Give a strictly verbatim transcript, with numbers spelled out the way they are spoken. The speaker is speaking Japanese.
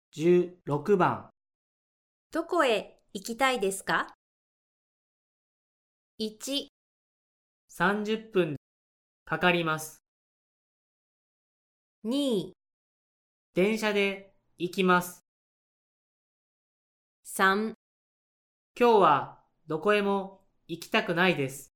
じゅうろくばん、 どこへ行きたいですか？ いち、 さんじゅっぷんかかります。 に、 電車で行きます。 さん、 今日はどこへも行きたくないです。